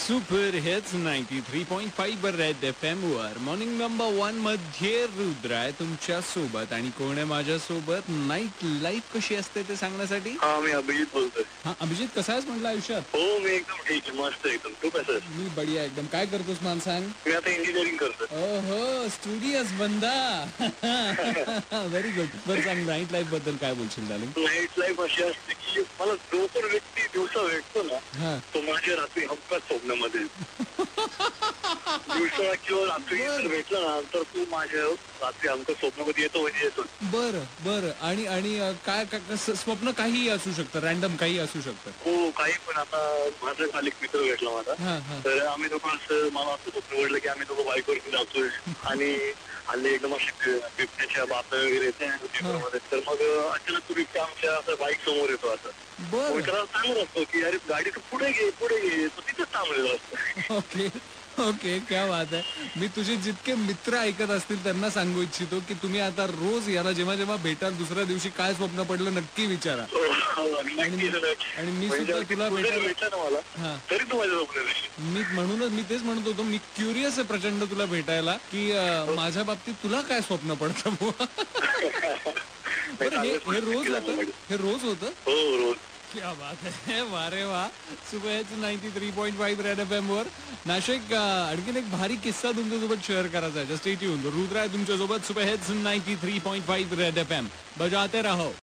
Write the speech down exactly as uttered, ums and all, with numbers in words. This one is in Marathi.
Super hits ninety three point five red F M वर मॉर्निंग नंबर वन मध्ये रुद्र आहे तुमच्या सोबत. आणि कोण आहे माझ्या सोबत? नाईट लाईफ कशी असते ते सांगण्यासाठी. हा, मी अभिजित बोलतोय. हा अभिजित, कसा आहेस म्हटलं आयुष्यात? हो, मी एकदम ठीक आहे, मस्त एकदम. तू कसं आहेस? मी बढिया एकदम. काय करतोस मला सांग? मी आता इंजिनिअरिंग करतोय. ओहो, स्टुडियस बंदा. Very good. बरं सांग, नाईट लाईफ बद्दल काय बोलशील डार्लिंग? नाईट लाईफ अशी असते की मला जो पण व्यक्ती दिवसा भेटतो ना, हा. तो माझ्या रात्री हमखास स्वप्नामध्ये दिवसा किंवा रात्री जर भेटला ना, तर तू माझ्या रात्री हमखास स्वप्नामध्ये येतो म्हणजे येतो. बरं बरं. आणि आणि अ, काय काय- कसं स्वप्न काहीही असू शकतं, रॅन्डम काही असू शकतं. हो, काही पण. आता माझा काल एक मित्र भेटला माझा, हा हा. तर आम्ही दोघं असं, मला असं स्वप्न निवडलं की आम्ही दोघं बाईकवरती जातोय आणि हल्ली एकदम अशी बिबट्याच्या बातम्या वगैरे येते पेपरमध्ये. तर मग अचानक तो बिबट्या आमच्या असं बाईक समोर येतो. असं बरं. मित्राला सांगत असतो की अरे गाडी तू पुढे घे पुढे घे, तो तिथेच थांबलेला असतो. ओके ओके, क्या बात आहे. मी तुझे जितके मित्र ऐकत असतील त्यांना सांगू इच्छितो की तुम्ही आता रोज याला जेव्हा जेव्हा भेटाल दुसऱ्या दिवशी काय स्वप्न पडलं नक्की विचारा. आणि मी सुद्धा तुला भेटायला भेटला ना मला, हा. तरी तू माझ्या स्वप्न. मी म्हणूनच मी तेच म्हणत होतो, मी क्युरियस आहे प्रचंड तुला भेटायला की अ, माझ्या बाबतीत तुला काय स्वप्न पडतं बुवा? बरं, हे हे रोज होतं? हे रोज होतं? हो, रोज. क्या बात है. वारे वा. Super ninety three point five red F M वर नाशिक. आणखीन एक भारी किस्सा तुमच्यासोबत शेअर करायचा आहे. Just stay tuned. रुद्र आहे तुमच्यासोबत. Super hits ninety three point five red F M बजाते रहो.